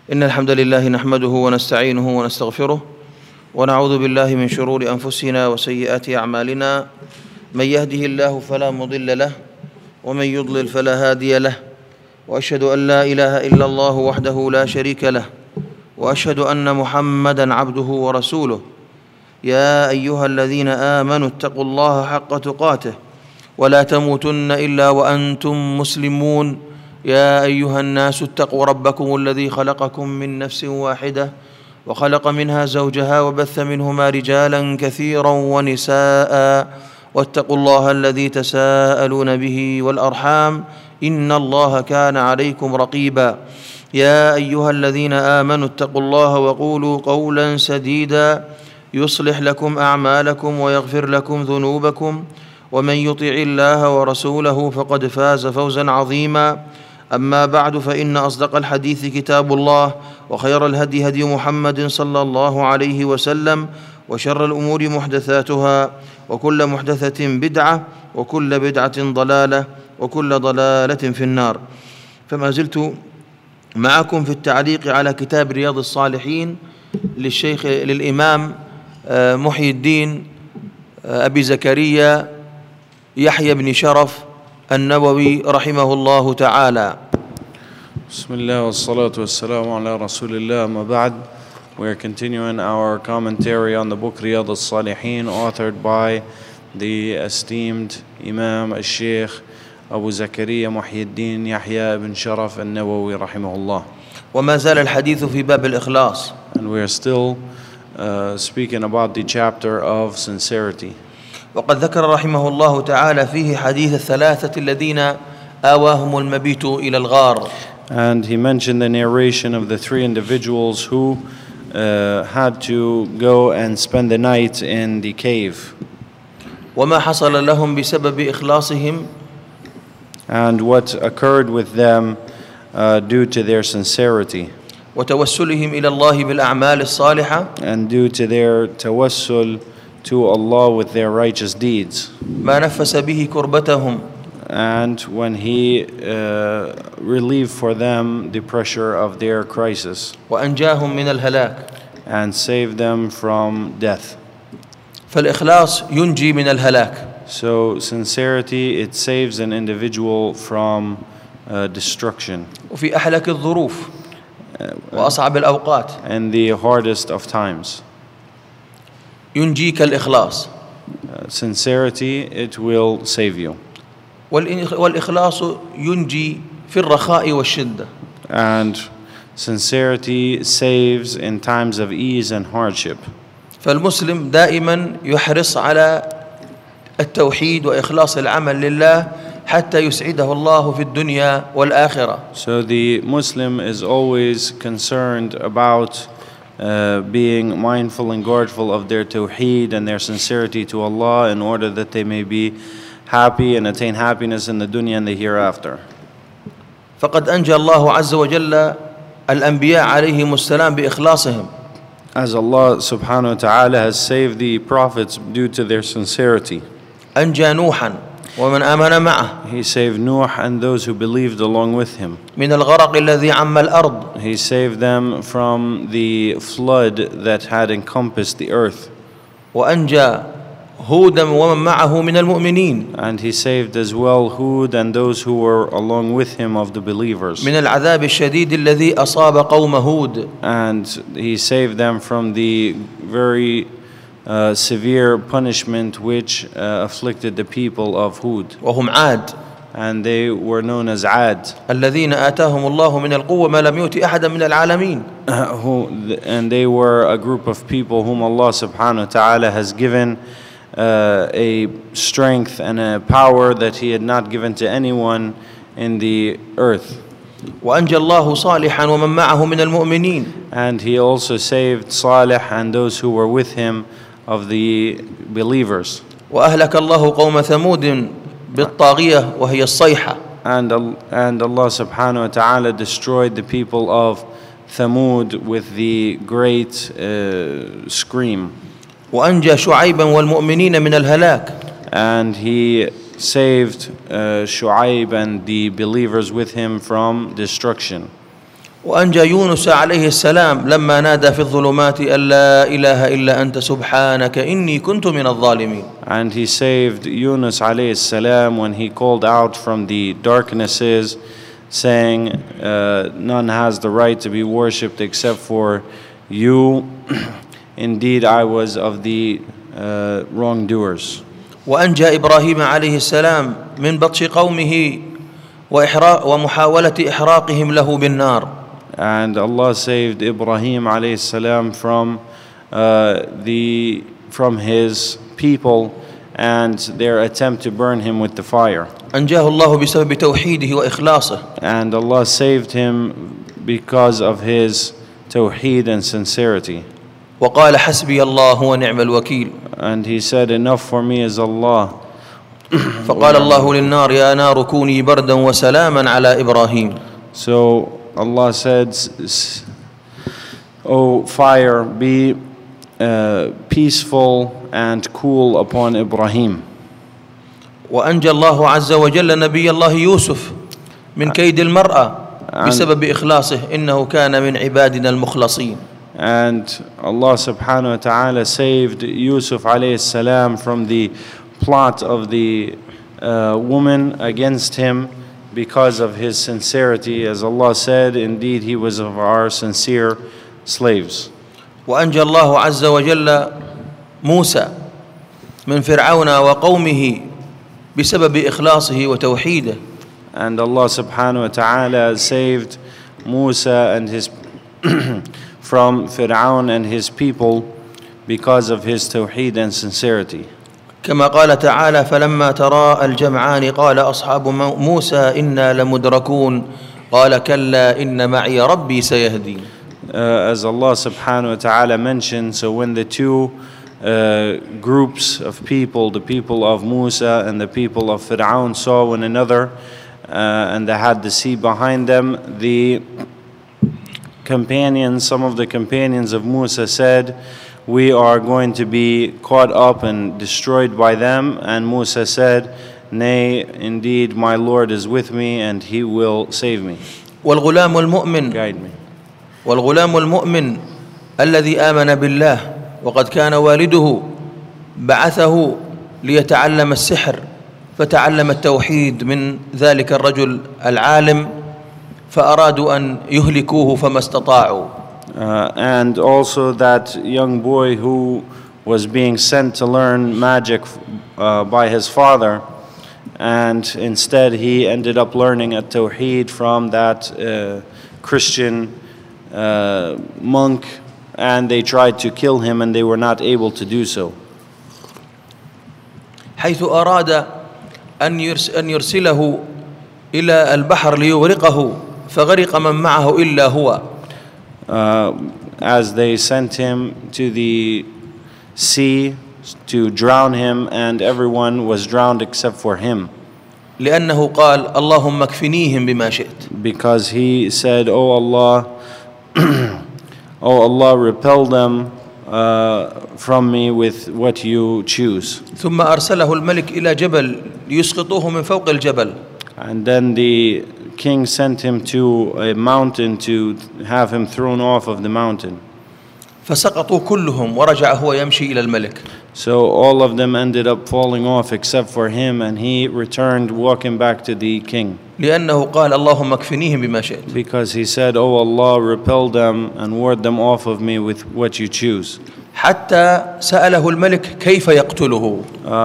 إن الحمد لله نحمده ونستعينه ونستغفره ونعوذ بالله من شرور أنفسنا وسيئات أعمالنا. من يهده الله فلا مضل له ومن يضلل فلا هادي له، وأشهد أن لا إله إلا الله وحده لا شريك له، وأشهد أن محمدًا عبده ورسوله. يا أيها الذين آمنوا اتقوا الله حق تقاته ولا تموتن إلا وأنتم مسلمون. يا أيها الناس اتقوا ربكم الذي خلقكم من نفس واحدة وخلق منها زوجها وبث منهما رجالا كثيرا ونساء، واتقوا الله الذي تساءلون به والأرحام إن الله كان عليكم رقيبا. يا أيها الذين آمنوا اتقوا الله وقولوا قولا سديدا يصلح لكم أعمالكم ويغفر لكم ذنوبكم، ومن يطع الله ورسوله فقد فاز فوزا عظيما. أما بعد، فإن أصدق الحديث كتاب الله، وخير الهدي هدي محمد صلى الله عليه وسلم، وشر الأمور محدثاتها، وكل محدثة بدعة، وكل بدعة ضلالة، وكل ضلالة في النار. فما زلت معكم في التعليق على كتاب رياض الصالحين للإمام محي الدين أبي زكريا يحيى بن شرف النووي رحمه الله تعالى. بسم الله والصلاة والسلام على رسول الله. أما بعد, we are continuing our commentary on the book Riyadh al-Salihin, authored by the esteemed Imam al-Sheikh Abu Zakaria Muhyiddin Yahya ibn Sharaf al-Nawawi rahimahullah. وما زال الحديث في باب الإخلاص. And we are still speaking about the chapter of sincerity. وقد ذكر رحمه الله تعالى فيه حديث الثلاثة الذين آواهم المبيت إلى الغار. And he mentioned the narration of the three individuals who had to go and spend the night in the cave. وما حصل لهم بسبب إخلاصهم. And what occurred with them due to their sincerity. وتوسلهم إلى الله بالأعمال الصالحة. And due to their tawassul to Allah with their righteous deeds. ما نفس به كربتهم. And when he relieved for them the pressure of their crisis. وأنجاهم من الهلاك. And saved them from death. فالإخلاص ينجي من الهلاك. So sincerity, it saves an individual from destruction. وفي أحلك الظروف وأصعب الأوقات. And the hardest of times. ينجيك الإخلاص. Sincerity, it will save you. والإخلاص ينجي في الرخاء والشدة. And sincerity saves in times of ease and hardship. فالمسلم دائما يحرص على التوحيد وإخلاص العمل لله حتى يسعده الله في الدنيا والآخرة. So the Muslim is always concerned about being mindful and guardful of their tawheed and their sincerity to Allah, in order that they may be happy and attain happiness in the dunya and the hereafter. فقد أنجى الله عز وجل الأنبياء عليهم السلام بإخلاصهم. As Allah subhanahu wa ta'ala has saved the prophets due to their sincerity. أنجى نوحا ومن آمن معه. He saved Nuh and those who believed along with him. من الغرق الذي عم الأرض. He saved them from the flood that had encompassed the earth. وأنجى هودا ومن معه من المؤمنين. And he saved as well Hud and those who were along with him of the believers. من العذاب الشديد الذي أصاب قوم هود. And he saved them from the very severe punishment which afflicted the people of Hud. وهم عاد. And they were known as Ad. الذين آتاهم الله من القوة ما لم يؤت أحدا من العالمين. And they were a group of people whom Allah subhanahu wa ta'ala has given a strength and a power that He had not given to anyone in the earth. وأنجى الله صالحا ومن معه من المؤمنين. And He also saved Salih and those who were with him of the believers. وأهلك الله قوم ثمود بالطاغية وهي الصيحة. And Allah subhanahu wa ta'ala destroyed the people of Thamud with the great scream. وأنجى شعيبا والمؤمنين من الهلاك. And He saved Shu'aib and the believers with him from destruction. وأنجى يونس عليه السلام لما نادى في الظلمات أن لا إله إلا أنت سبحانك إني كنت من الظالمين. And he saved Yunus alayhi salam when he called out from the darknesses, saying, none has the right to be worshipped except for you. Indeed, I was of the wrongdoers. وأنجى إبراهيم عليه السلام من بطش قومه ومحاولة إحراقهم له بالنار. And Allah saved Ibrahim alayhi salam from his people and their attempt to burn him with the fire. أنجاه الله بسبب توحيده وإخلاصه. And Allah saved him because of his tawheed and sincerity. وقال حسبي الله ونعم الوكيل. And he said, enough for me is Allah. فقال الله للنار يا نار كوني بردا وسلاما على إبراهيم. So Allah said, O fire, be peaceful and cool upon Ibrahim. وأنجى الله عز وجل نبي الله يوسف من كيد المرأة بسبب إخلاصه إنه كان من عبادنا المخلصين. And Allah subhanahu wa ta'ala saved Yusuf alayhi salam from the plot of the woman against him because of his sincerity. As Allah said, indeed he was of our sincere slaves. وأنجى الله عز وجل موسى من فرعون وقومه بسبب إخلاصه وتوحيده. And Allah subhanahu wa ta'ala saved Musa and his from Fir'aun and his people because of his tawheed and sincerity. كما قال تعالى فلما تراءى الجمعان قال أصحاب موسى إنا لمدركون قال كلا إن معي ربي سيهدين. As Allah subhanahu wa ta'ala mentioned, so when the two groups of people, the people of Musa and the people of Fir'aun, saw one another and they had the sea behind them, the companions, some of the companions of Musa said, we are going to be caught up and destroyed by them. And Musa said, nay, indeed my Lord is with me and he will save me. والغلام المؤمن Guide me. والغلام المؤمن الذي آمن بالله وقد كان والده بعثه ليتعلم السحر فتعلم التوحيد من ذلك الرجل العالم فأرادوا أن يهلكوه فما استطاعوا. And also that young boy who was being sent to learn magic by his father, and instead he ended up learning at Tawheed from that Christian monk, and they tried to kill him and they were not able to do so. حيث أراد أن يرسله إلى البحر ليغرقه فغرق من معه إلا هو. As they sent him to the sea to drown him, and everyone was drowned except for him. لأنه قال اللهم اكفنيهم بما شئت. Because he said, "Oh Allah, oh Allah, repel them from me with what you choose." ثم أرسله الملك إلى جبل ليسقطوه من فوق الجبل. And then the king sent him to a mountain to have him thrown off of the mountain. فسقطوا كلهم ورجع هو يمشي إلى الملك. So all of them ended up falling off except for him, and he returned walking back to the king. لأنه قال اللهم اكفنيهم بما شئت. Because he said, "Oh Allah, repel them and ward them off of me with what you choose." حتى سأله الملك كيف يقتله.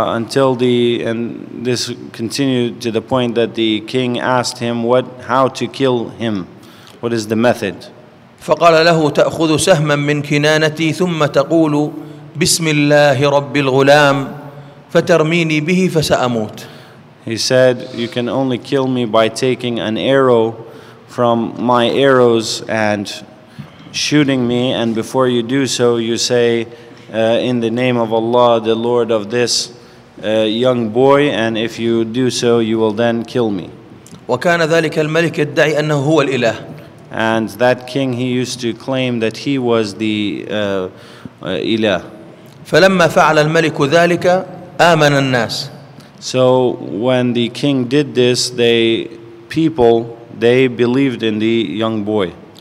And this continued to the point that the king asked him how to kill him. What is the method? فقال له تأخذ سهما من كنانتي ثم تقول بسم الله رب الغلام فترميني به فسأموت. He said, you can only kill me by taking an arrow from my arrows and shooting me, and before you do so you say in the name of Allah, the Lord of this young boy, and if you do so you will then kill me. وكان ذلك الملك يدعي أنه هو الإله. And that king, he used to claim that he was the ilah. فلما فعل الملك ذلك آمن الناس. So when the king did this, they believed in the young boy.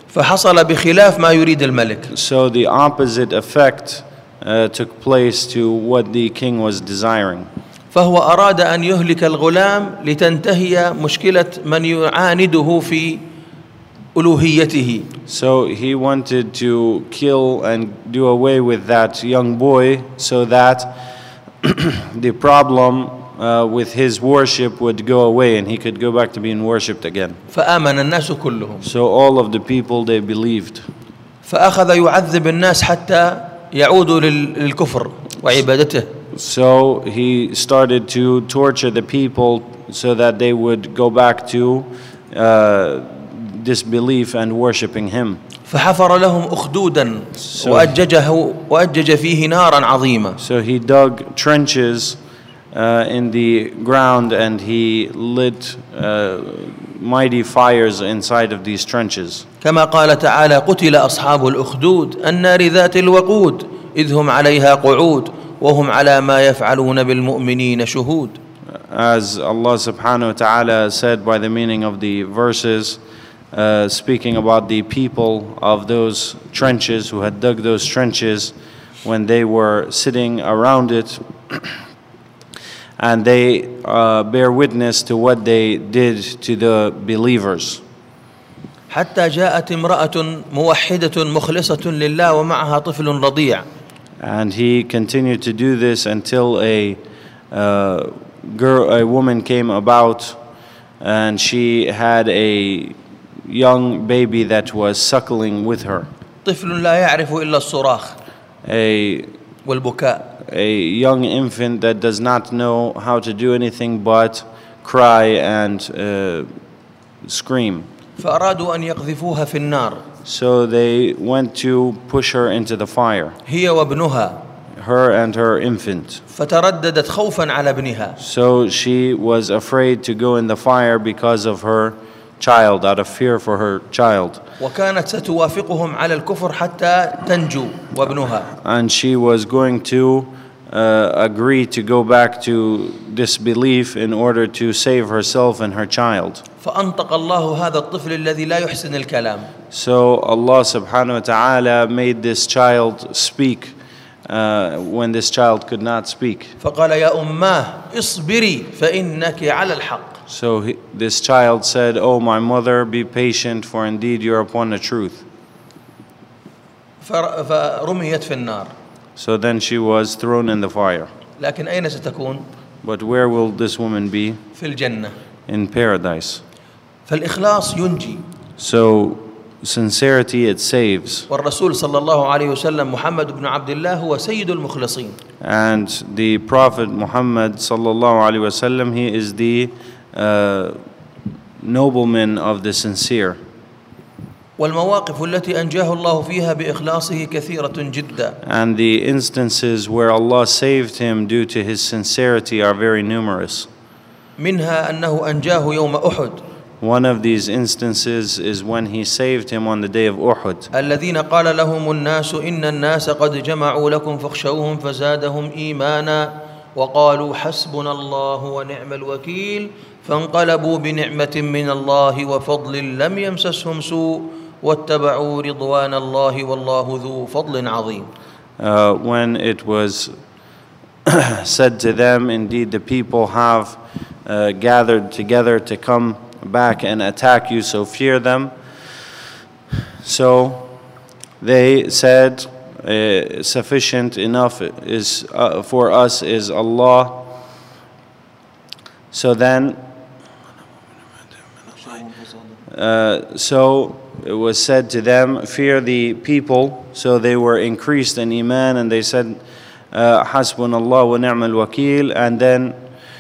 فحصل بخلاف ما يريد الملك. So the opposite effect took place to what the king was desiring. فهو أراد أن يهلك الغلام لتنتهي مشكلة من يعانده في ألوهيته. So he wanted to kill and do away with that young boy so that the problem with his worship would go away and he could go back to being worshipped again. فآمن الناس كلهم. So all of the people, they believed. فأخذ يعذب الناس حتى يعودوا للكفر وعبادته. So he started to torture the people so that they would go back to disbelief and worshiping him. فحفر لهم أخدودا وأجج فيه نارا عظيمة. So he dug trenches in the ground and he lit mighty fires inside of these trenches. كما قال تعالى قتل أصحاب الأخدود النار ذات الوقود إذ هم عليها قعود وهم على ما يفعلون بالمؤمنين شهود. As Allah subhanahu wa ta'ala said by the meaning of the verses, speaking about the people of those trenches who had dug those trenches when they were sitting around it and they bear witness to what they did to the believers. حتى جاءت امرأة موحدة مخلصة لله ومعها طفل رضيع. And he continued to do this until a woman came about and she had a young baby that was suckling with her. طفل لا يعرف إلا الصراخ والبكاء. A young infant that does not know how to do anything but cry and scream. فأرادوا أن يقذفوها في النار. So they went to push her into the fire. هي وابنها. Her and her infant. فترددت خوفا على ابنها. So she was afraid to go in the fire because of her child, out of fear for her child. وكانت ستوافقهم على الكفر حتى تنجو وابنها. And she was going to agree to go back to disbelief in order to save herself and her child. فأنطق الله هذا الطفل الذي لا يحسن الكلام. So Allah subhanahu wa ta'ala made this child speak when this child could not speak. فقال يا أماه اصبري فإنك على الحق. So this child said, "Oh my mother, be patient, for indeed you're upon the truth." فرميت في النار. So then she was thrown in the fire. لكن أين ستكون؟ But where will this woman be? في الجنة. In paradise. فالإخلاص ينجي. So sincerity, it saves. والرسول صلى الله عليه وسلم محمد بن عبد الله هو سيد المخلصين. And the Prophet Muhammad sallallahu alaihi wasallam, he is the nobleman of the sincere. والمواقف التي أنجاه الله فيها بإخلاصه كثيرة جدا. And the instances where Allah saved him due to his sincerity are very numerous. منها أنه أنجاه يوم أحد. One of these instances is when he saved him on the day of Uhud. الذين قال لهم الناس إن الناس قد جمعوا لكم فاخشوهم فزادهم إيمانا وقالوا حسبنا الله ونعم الوكيل فانقلبوا بنعمة من الله وفضل لم يمسسهم سوء واتبعوا رضوان الله والله ذو فضل عظيم. When it was said to them, indeed the people have gathered together to come back and attack you, so fear them. So they said, sufficient enough is for us is Allah. So then so it was said to them, fear the people. So they were increased in iman and they said hasbunallah wa ni'mal wakil, and then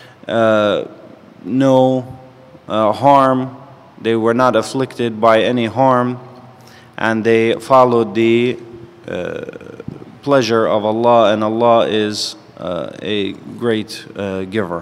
no harm, they were not afflicted by any harm, and they followed the pleasure of Allah, and Allah is a great giver,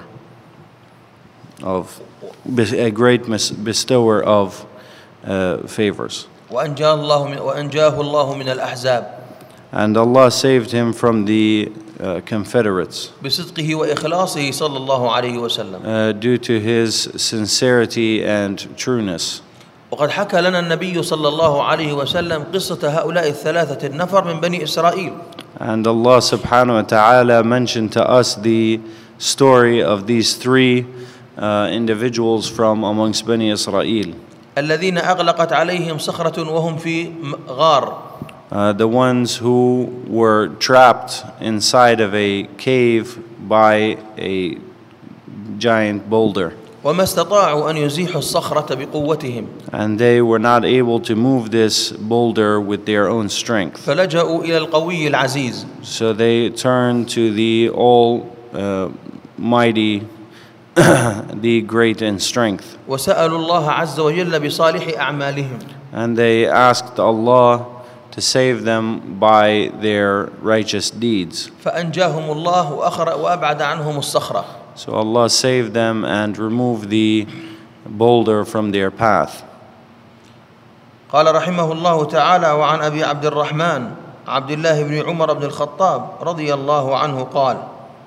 of a great bestower of favors. وأنجاه الله من الأحزاب. And Allah saved him from the confederates بصدقه وإخلاصه صلى الله عليه وسلم. Due to his sincerity and trueness. وقد حكى لنا النبي صلى الله عليه وسلم قصة هؤلاء الثلاثة النفر من بني إسرائيل. And Allah subhanahu wa ta'ala mentioned to us the story of these three individuals from amongst Bani Israel. الذين أغلقت عليهم صخرة وهم في غار. The ones who were trapped inside of a cave by a giant boulder. وما استطاعوا أن يزيحوا الصخرة بقوتهم. And they were not able to move this boulder with their own strength. فلجأوا إلى القوي العزيز. So they turned to the mighty, the great in strength. وسألوا الله عز وجل بصالح أعمالهم. And they asked Allah to save them by their righteous deeds. فأنجاهم الله وأبعد عنهم الصخرة. So Allah saved them and removed the boulder from their path. قال رحمه الله تعالى وعن أبي عبد الرحمن عبد الله بن عمر بن الخطاب رضي الله عنه قال.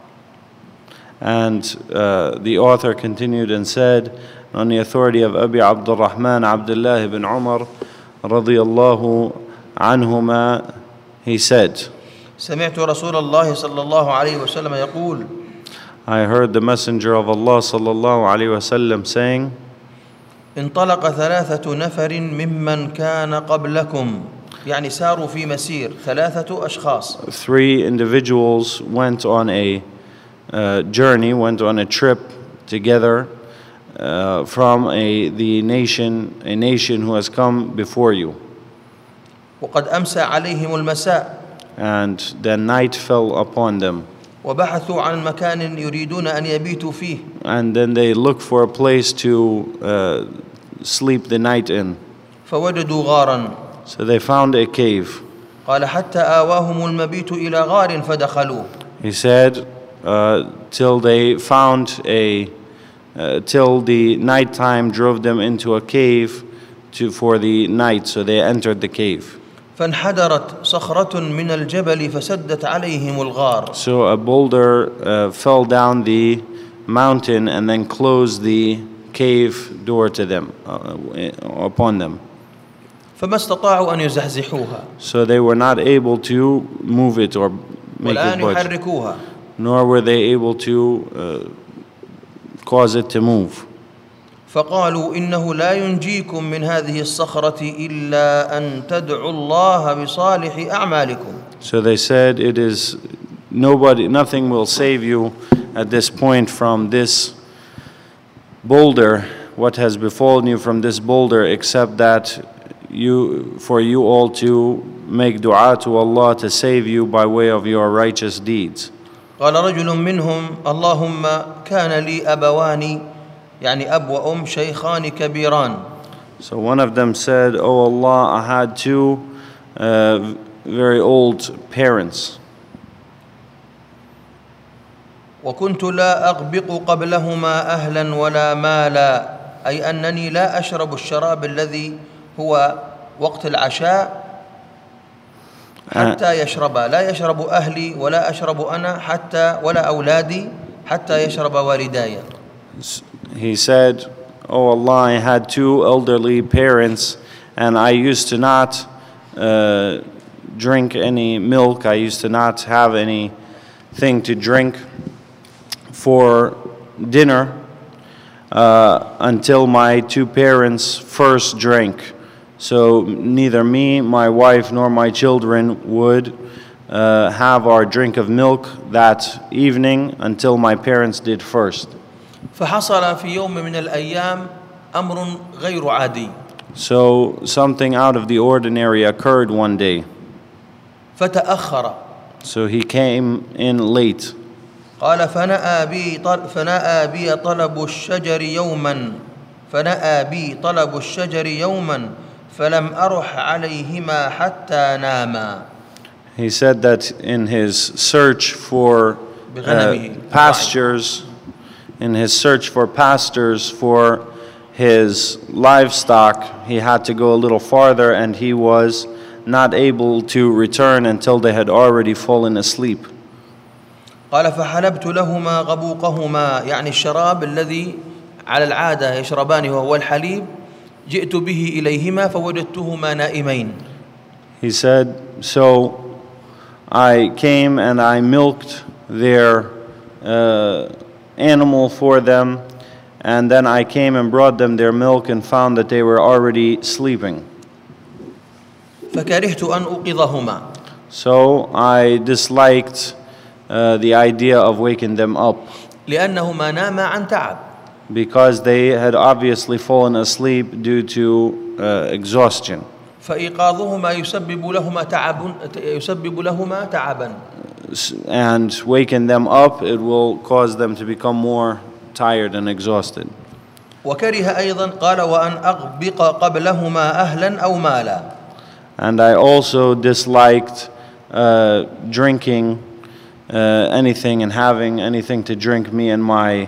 And the author continued and said, on the authority of Abi Abdul Rahman Abdullah ibn Umar radiyallahu anhuma, he said, سمعت رسول الله صلى الله عليه وسلم يقول. I heard the Messenger of Allah sallallahu alaihi wasallam saying, انطلق ثلاثة نفر ممن كان قبلكم يعني ساروا في مسير ثلاثة أشخاص. Three individuals went on a journey, went on a trip together from a nation who has come before you. وقد أمسى عليهم المساء. And the night fell upon them. وبحثوا عن مكان يريدون أن يبيتوا فيه. And then they looked for a place to sleep the night in. فوجدوا غارا. So they found a cave. قال حتى آواهم المبيت إلى غار فدخلوه. He said, till they found till the nighttime drove them into a cave for the night, so they entered the cave. فانحدرت صخرة من الجبل فسدت عليهم الغار. So a boulder fell down the mountain and then closed the cave door to them, upon them. فما استطاعوا أن يزحزحوها. So they were not able to move it or make it budge. يحركوها. Nor were they able to cause it to move. فقالوا إنه لا ينجيكم من هذه الصخرة إلا أن تدعوا الله بصالح أعمالكم. So they said, it is nothing will save you at this point from this boulder, what has befallen you from this boulder, except that for you all to make dua to Allah to save you by way of your righteous deeds. قال رجل منهم اللهم كان لي أبوان يعني أب وأم شيخان كبيران. So one of them said, "Oh Allah, I had two very old parents. وكنت لا أغبق قبلهما أهلا ولا مالا أي أنني لا أشرب الشراب الذي هو وقت العشاء حتى يشرب لا يشرب أهلي ولا أشرب أنا حتى ولا أولادي حتى يشرب والداي." He said, "Oh Allah, I had two elderly parents and I used to not drink any milk. I used to not have anything to drink for dinner until my two parents first drank. So neither me, my wife, nor my children would have our drink of milk that evening until my parents did first." فحصل في يوم من الأيام أمر غير عادي. So something out of the ordinary occurred one day. فتأخر. So he came in late. قال فنأى بي طلب الشجر يوما فلم أرح عليهما حتى ناما. He said that in his search for pastures, for his livestock, he had to go a little farther and he was not able to return until they had already fallen asleep. قال فحلبت لهما غبوقهما يعني الشراب الذي على العادة يشربانه وهو الحليب جئت به إليهما فوجدتهما نائمين. He said, so I came and I milked their animal for them, and then I came and brought them their milk and found that they were already sleeping. فكرهت أن أوقظهما. So I disliked the idea of waking them up, لأنهما ناما عن تعب. because they had obviously fallen asleep due to exhaustion. فإيقاظهما يسبب لهما تعبا. And waking them up, it will cause them to become more tired and exhausted. وكره أيضا قال وأن أغبق قبلهما أهلا أو مالا. And I also disliked drinking anything and having anything to drink, me and my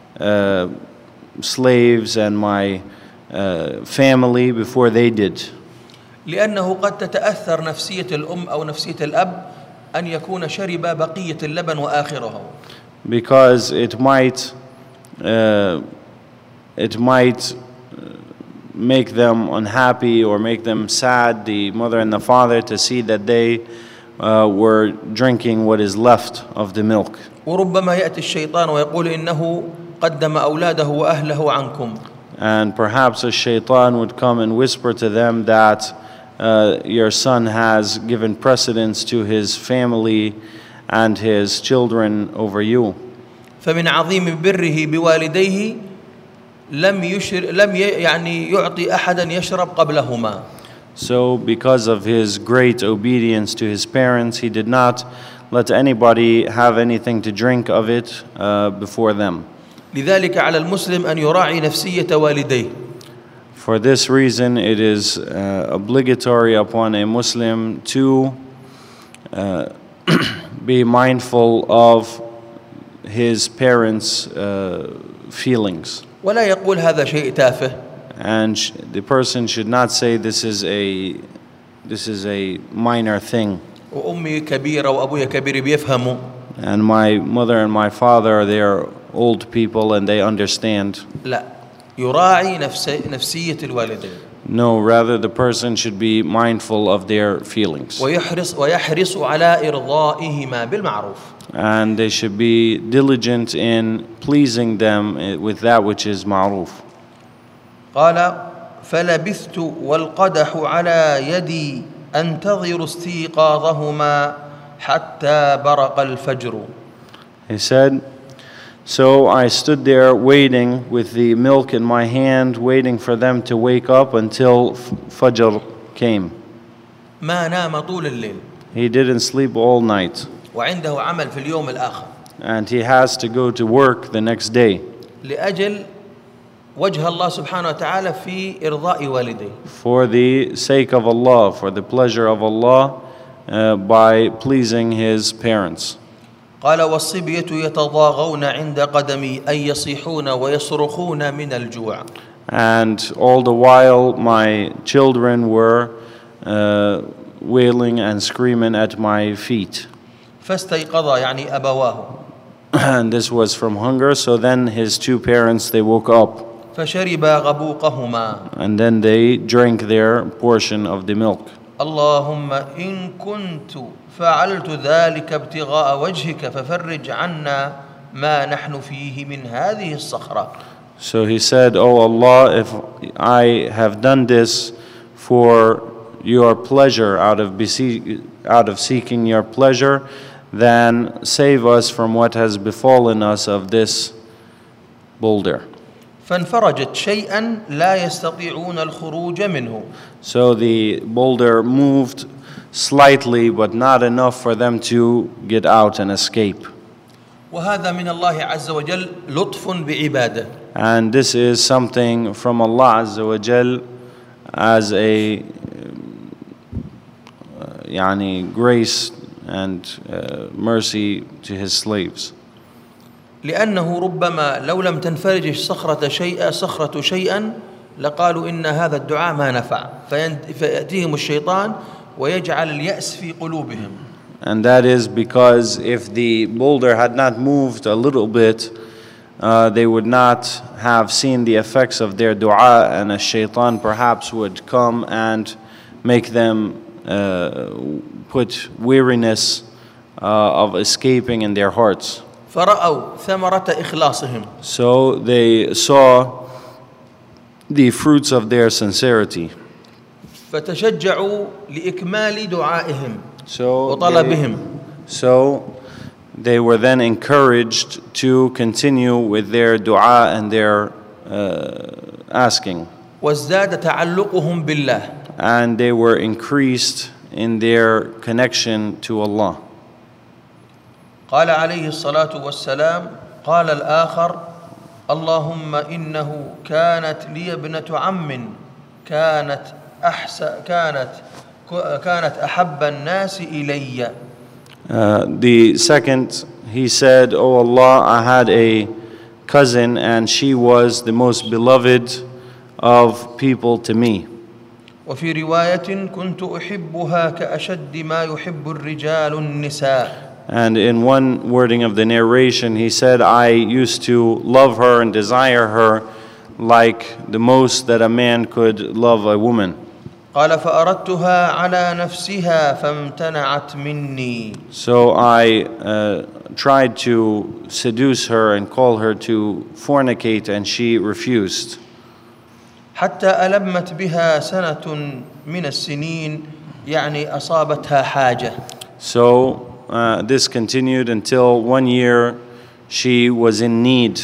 slaves and my family, before they did. لأنه قد تتأثر نفسية الأم أو نفسية الأب أن يكون شرب بقية اللبن وآخره. Because it might make them unhappy or make them sad, the mother and the father, to see that they were drinking what is left of the milk. وربما يأتي الشيطان ويقول إنه قدم أولاده وأهله عنكم. And perhaps a shaitan would come and whisper to them that your son has given precedence to his family and his children over you. فمن عظيم بره بوالديه لم يعطي أحدا يشرب قبلهما. So because of his great obedience to his parents, he did not let anybody have anything to drink of it before them. لذلك على المسلم أن يراعي نفسية والديه. For this reason, it is obligatory upon a Muslim to be mindful of his parents' feelings. ولا يقول هذا شيء تافه. And the person should not say this is a minor thing. وأمي كبيرة وأبويا كبير بيفهموا. And my mother and my father, they are old people and they understand. لا يراعي نفسية الوالدين. No, rather the person should be mindful of their feelings. ويحرص على إرضائهما بالمعروف. And they should be diligent in pleasing them with that which is ma'ruf. قال فلبثت والقدح على يدي أنتظر استيقاظهما حتى برق الفجر. He said, so I stood there waiting with the milk in my hand, waiting for them to wake up until Fajr came. ما نام طول الليل. He didn't sleep all night. وعنده عمل في اليوم الآخر. And he has to go to work the next day. لأجل وجه الله سبحانه وتعالى في إرضاء والديه. For the sake of Allah, for the pleasure of Allah, by pleasing his parents. قال والصبية يتضاغون عند قدمي أي يصيحون ويصرخون من الجوع. And all the while my children were wailing and screaming at my feet. فاستيقظ يعني أبواه. And this was from hunger, so then his two parents, they woke up. فشربا غبوقهما. And then they drank their portion of the milk. اللهم إن كنت فعلت ذلك ابتغاء وجهك ففرج عنا ما نحن فيه من هذه الصخرة. So he said, "Oh Allah, if I have done this for your pleasure, out of seeking your pleasure, then save us from what has befallen us of this boulder." فانفرجت شيئا لا يستطيعون الخروج منه. So the boulder moved slightly, but not enough for them to get out and escape. وهذا من الله عز وجل لطف بعباده. And this is something from Allah Azza wa Jal as a grace and mercy to his slaves. لأنه ربما لو لم تنفرج الصخرة شيئا لقالوا إن هذا الدعاء ما نفع فيأتيهم الشيطان ويجعل اليأس في قلوبهم. And that is because if the boulder had not moved a little bit, they would not have seen the effects of their dua, and a shaitan perhaps would come and make them put weariness of escaping in their hearts. فرأوا ثمرة إخلاصهم. So they saw the fruits of their sincerity. فتشجعوا لإكمال دعائهم So وطلبهم. they were then encouraged to continue with their dua and their asking. وازداد تعلقهم بالله. And they were increased in their connection to Allah. قال عليه الصلاة والسلام قال الآخر اللهم إنه كانت لي ابنة عم كانت أحب الناس إلي. The second, he said, "O Allah, I had a cousin and she was the most beloved of people to me." وفي رواية كنت أحبها كأشد ما يحب الرجال النساء. And in one wording of the narration, he said, I used to love her and desire her like the most that a man could love a woman. قال فأردتها على نفسها فامتنعت مني. So I tried to seduce her and call her to fornicate, and she refused. حتى ألمت بها سنة من السنين يعني أصابتها حاجة. So this continued until 1 year she was in need.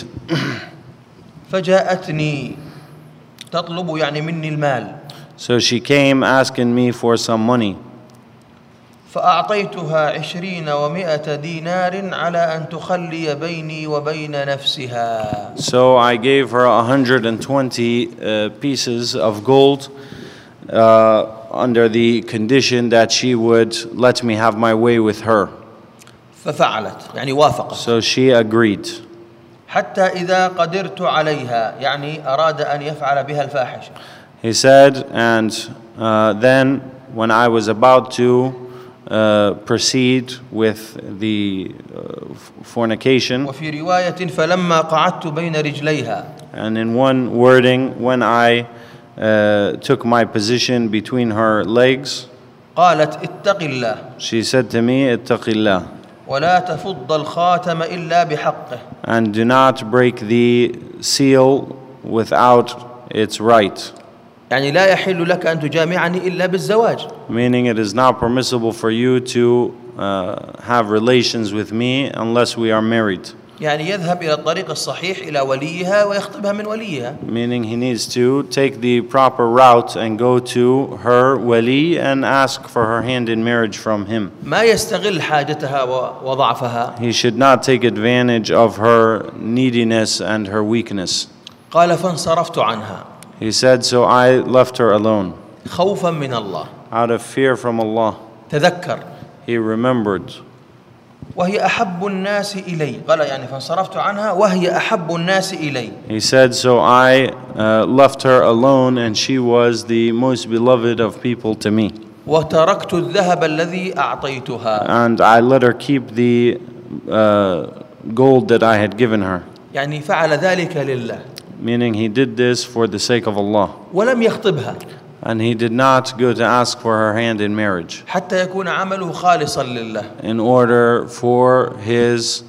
فجاءتني تطلب يعني مني المال. So she came asking me for some money. فأعطيتها 20 دينار على أن تخلي بيني وبين نفسها. So I gave her 120 pieces of gold under the condition that she would let me have my way with her. ففعلت يعني وافقت. So she agreed. حتى إذا قدرت عليها يعني أراد أن يفعل بها الفاحشة. He said, and then when I was about to proceed with the fornication, وفي رواية فلما قعدت بين رجليها. And in one wording, when I took my position between her legs, قالت اتق الله. she said to me, اتق الله. ولا تفض الخاتم إلا بحقه. And do not break the seal without its right. يعني لا يحل لك أن تجامعني إلا بالزواج. Meaning it is not permissible for you to have relations with me unless we are married. يعني يذهب إلى الطريق الصحيح إلى وليها ويخطبها من وليها. Meaning he needs to take the proper route and go to her wali and ask for her hand in marriage from him. ما يستغل حاجتها وضعفها. He should not take advantage of her neediness and her weakness. قال فانصرفت عنها. He said, so I left her alone. خوفا من الله. Out of fear from Allah. تذكر. He remembered. وهي أحب الناس إلي. قال يعني فانصرفت عنها وهي أحب الناس إلي. He said, so I left her alone and she was the most beloved of people to me. وتركت الذهب الذي أعطيتها. And I let her keep the gold that I had given her. يعني فعل ذلك لله. Meaning he did this for the sake of Allah. ولم يخطبها. And he did not go to ask for her hand in marriage. حتى يكون عمله خالصا لله. In order for his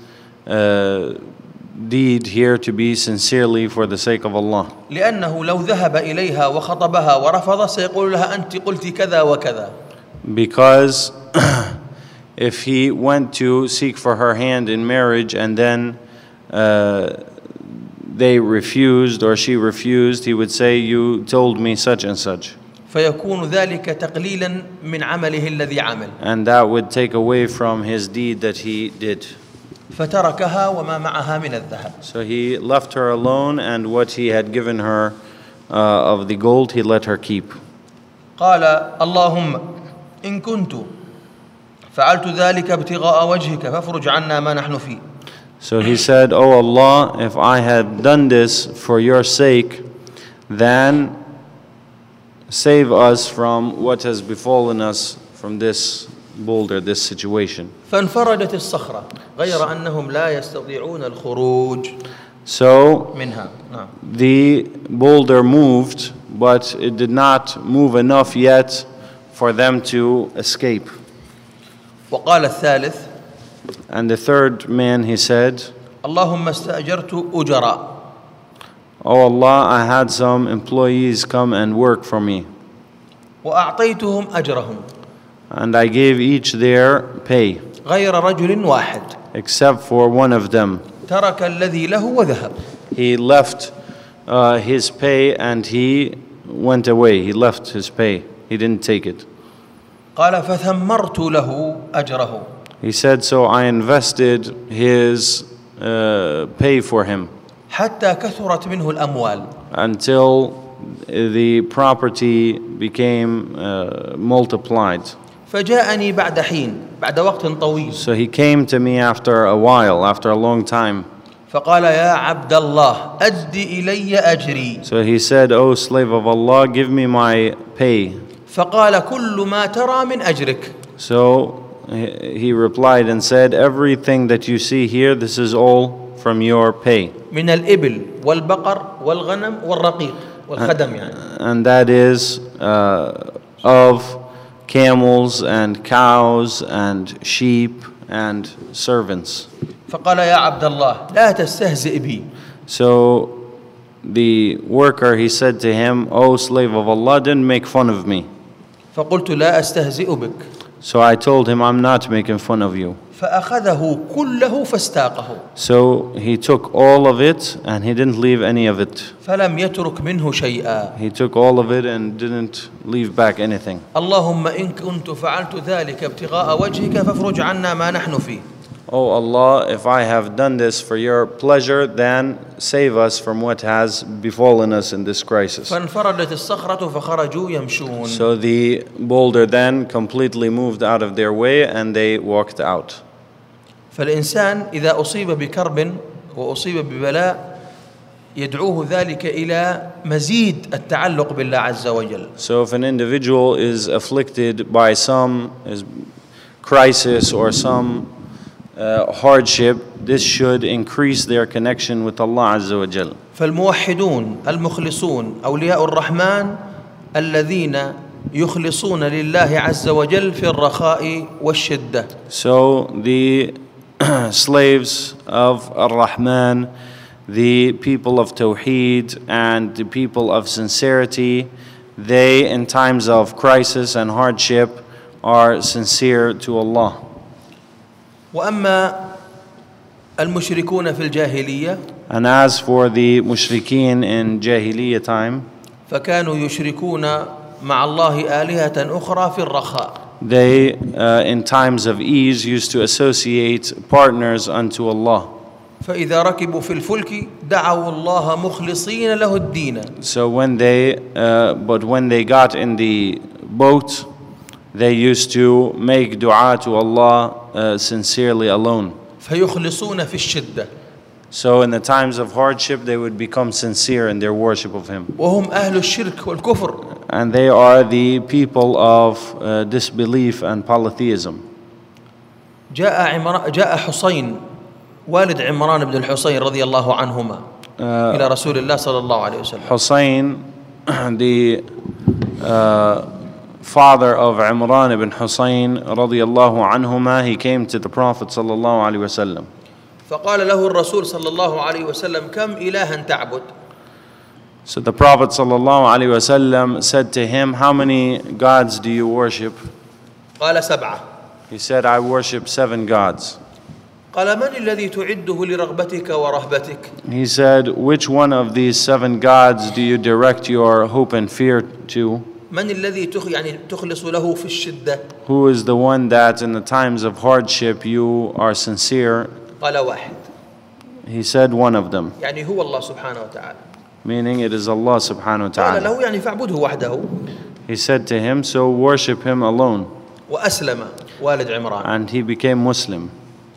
deed here to be sincerely for the sake of Allah. لأنه لو ذهب إليها وخطبها ورفض سيقول لها أنت قلت كذا وكذا. Because if he went to seek for her hand in marriage and then they refused or she refused, he would say, you told me such and such. فيكون ذلك تقليلا من عمله الذي عمل. And that would take away from his deed that he did. فتركها وما معها من الذهب. So he left her alone, and what he had given her of the gold he let her keep. قال اللهم إن كنت فعلت ذلك ابتغاء وجهك فافرج عنا ما نحن فيه. So he said, "O Allah, if I had done this for your sake, then save us from what has befallen us from this boulder, this situation." فانفرجت الصخرة غير أنهم لا يستطيعون الخروج. So منها نعم. the boulder moved, but it did not move enough yet for them to escape. وقال الثالث And the third man, he said, اللهم استأجرت أجراء "Oh Allah, I had some employees come and work for me, وأعطيتهم أجرهم and I gave each their pay, غير رجل واحد except for one of them. ترك الذي له وذهب." He left his pay and he went away. He left his pay. He didn't take it. قال فثمرت له أجره He said, so I invested his pay for him حتى كثرت منه الأموال until the property became multiplied. فجاءني بعد حين بعد وقت طويل So he came to me after a while, after a long time. فقال يا عبد الله أد إلي أجري. So he said, "O slave of Allah, give me my pay." فقال كل ما ترى من أجرك. So he replied and said, "Everything that you see here, this is all from your pay." من الإبل والبقر والغنم والرقيق والخدم يعني. And that is of camels and cows and sheep and servants. فقال يا عبد الله لا تستهزئ بي. So the worker, he said to him, "O slave of Allah, didn't make fun of me." فقلت لا أستهزئ بك. So I told him, "I'm not making fun of you." فأخذه كله فاستاقه. So he took all of it and he didn't leave any of it. فلم يترك منه شيئا. He took all of it and didn't leave back anything. اللهم إن كنت فعلت ذلك ابتغاء وجهك فافرج عنا ما نحن فيه. Oh Allah, if I have done this for your pleasure, then save us from what has befallen us in this crisis. فانفردت الصخرة فخرجوا يمشون. So the boulder then completely moved out of their way and they walked out. فالإنسان إذا أصيب بكرب وأصيب ببلاء يدعوه ذلك إلى مزيد التعلق بالله عز وجل. So if an individual is afflicted by some crisis or some hardship, this should increase their connection with Allah Azza wa Jal. فالموحدون المخلصون أولياء الرحمن الذين يخلصون لله عز وجل في الرخاء والشدة. So the slaves of Ar-Rahman, the people of Tawheed and the people of sincerity, they in times of crisis and hardship are sincere to Allah. وأما المشركون في الجاهلية And as for the mushrikeen in Jahiliyyah time, فكانوا يشركون مع الله آلهة أخرى في الرخاء. they in times of ease used to associate partners unto Allah. فإذا ركبوا في الفلك دعوا الله مخلصين له الدين. So when they got in the boat, they used to make dua to Allah sincerely alone. فيخلصون في الشدة. So in the times of hardship, they would become sincere in their worship of Him. وهم أهل الشرك والكفر. And they are the people of disbelief and polytheism. جاء حسين والد عمران بن الحصين رضي الله عنهما إلى رسول الله صلى الله عليه وسلم. Hussein, the father of Imran ibn Hussein radiyallahu anhuma, he came to the Prophet sallallahu alaihi wasallam. فقال له الرسول صلى الله عليه وسلم كم إلها تعبد؟ So the Prophet sallallahu alaihi wasallam said to him, "How many gods do you worship?" قال سبعة. He said, "I worship 7 gods." قال من الذي تعده لرغبتك ورهبتك؟ He said, "Which one of these 7 gods do you direct your hope and fear to? من الذي تخلص له في الشدة؟ Who is the one that in the times of hardship you are sincere?" قال واحد. He said, "One of them," يعني هو الله سبحانه وتعالى. meaning it is Allah subhanahu wa قال ta'ala. له يعني فاعبده وحده. He said to him, "So worship him alone." وأسلم والد عمران. And he became Muslim.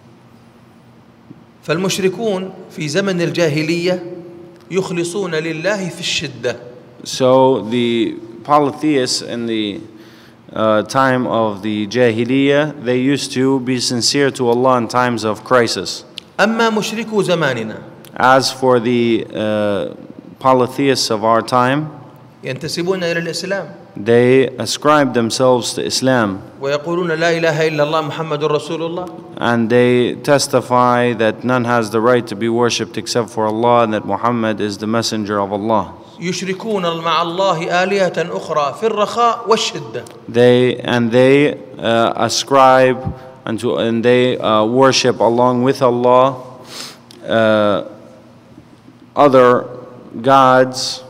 فالمشركون في زمن الجاهلية يخلصون لله في الشدة. So the polytheists in the time of the Jahiliyyah, they used to be sincere to Allah in times of crisis. أما مشركو زماننا As for the polytheists of our time, ينتسبون إلى الإسلام they ascribe themselves to Islam, ويقولون لا إله إلا الله محمد رسول الله. and they testify that none has the right to be worshipped except for Allah, and that Muhammad is the messenger of Allah. يشركون مع الله آلهة أخرى في الرخاء والشدة. They ascribe and they worship along with Allah other gods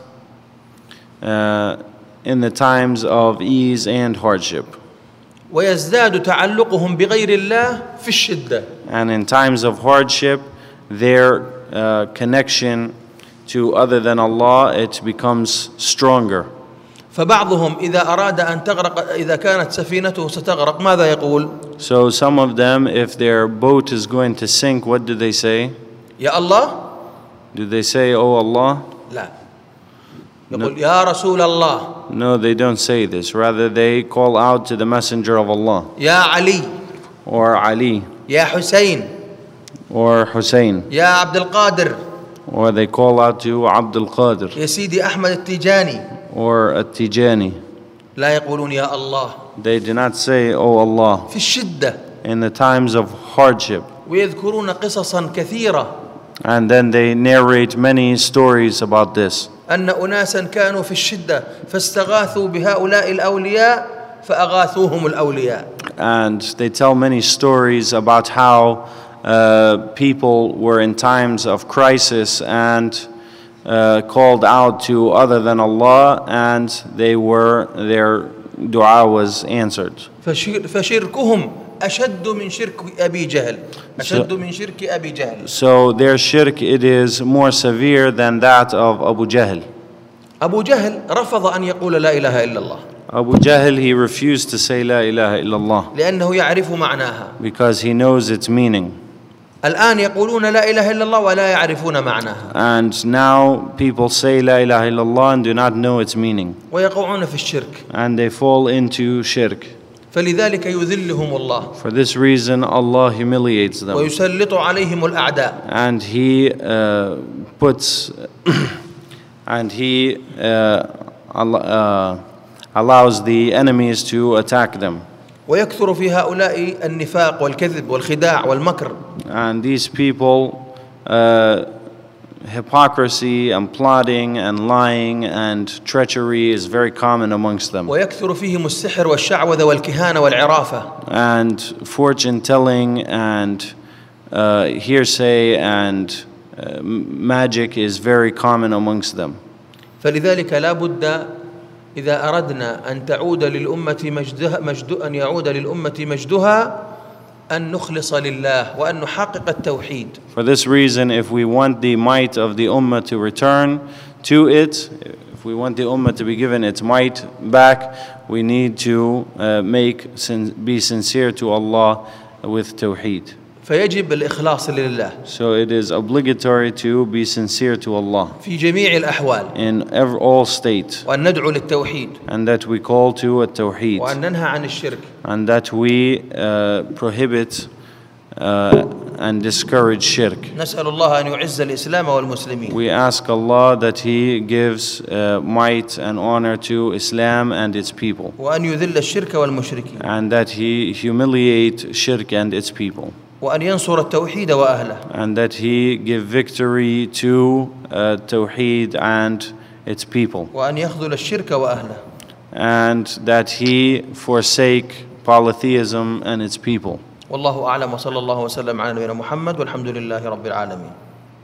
in the times of ease and hardship. ويزداد تعلقهم بغير الله في الشدة. And in times of hardship, their connection to other than Allah, it becomes stronger. فبعضهم إذا أراد أن تغرق إذا كانت سفينته ستغرق ماذا يقول؟ So some of them, if their boat is going to sink, what do they say? يا الله؟ Do they say, "Oh Allah"? لا. يقول يا رسول الله. No, they don't say this. Rather, they call out to the Messenger of Allah, يا علي. or Ali, يا حسين. or Hussein, يا عبد القادر. or they call out to Abdul Qadir, يا سيدي أحمد التيجاني. or At-Tijani. لا يقولون يا الله. They do not say, "Oh Allah," في الشدة. in the times of hardship. ويذكرون قصصا كثيرة. And then they narrate many stories about this. أن أناسا كانوا في الشدة فاستغاثوا بهؤلاء الأولياء فأغاثوهم الأولياء. And they tell many stories about how people were in times of crisis and called out to other than Allah, and their dua was answered. فشركهم أشد من شرك أبي جهل. أشد من شرك أبي جهل. So their shirk, it is more severe than that of Abu Jahl. أبو جهل رفض أن يقول لا إله إلا الله. Abu Jahl, he refused to say La ilaha illallah لأنه يعرف معناها. because he knows its meaning. الآن يقولون لا إله إلا الله ولا يعرفون معناها. And now people say La ilaha illallah and do not know its meaning. ويقعون في الشرك. And they fall into shirk. فلذلك يذلهم الله. For this reason, Allah humiliates them. ويسلط عليهم الأعداء. And He puts and He allows the enemies to attack them. ويكثر في هؤلاء النفاق والكذب والخداع والمكر. And these people, hypocrisy and plotting and lying and treachery is very common amongst them. ويكثر فيهم السحر والشعوذة والكهانة والعرافة. And fortune telling and hearsay and magic is very common amongst them. فلذلك لا بد إذا أردنا أن تعود للأمة أن يعود للأمة مجدها أن نخلص لله وأن نحقق التوحيد. For this reason, if we want the might of the ummah to return to it, if we want the ummah to be given its might back, we need to be sincere to Allah with tawheed. فيجب الإخلاص لله. So it is obligatory to be sincere to Allah في جميع الأحوال. in all state, وأن ندعو للتوحيد. and that we call to a tawheed, وأن ننهى عن الشرك. and that we prohibit and discourage shirk. نسأل الله أن يعز الإسلام والمسلمين. We ask Allah that He gives might and honor to Islam and its people, وأن يذل الشرك والمشركين. and that He humiliate shirk and its people, وأن ينصر التوحيد وأهله. and that He give victory to Tawheed and its people, وأن يخذل الشرك وأهله. and that He forsake polytheism and its people. والله أعلم وصلى الله وسلم على نبينا محمد والحمد لله رب العالمين.